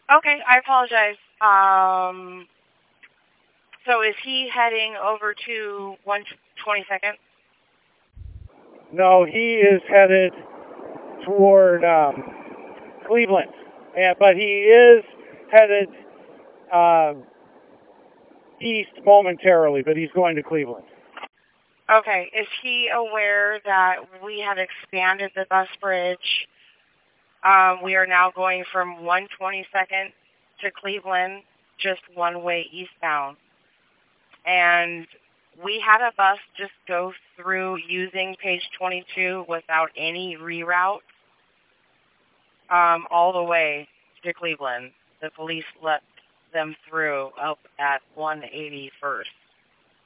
Okay, I apologize. So is he heading over to 122nd? No, he is headed toward Cleveland, but he is headed um, east momentarily, but he's going to Cleveland. Okay, is he aware that we have expanded the bus bridge? We are now going from 122nd to Cleveland, just one way eastbound. And we had a bus just go through using page 22 without any reroute all the way to Cleveland. The police let them through up at 181st.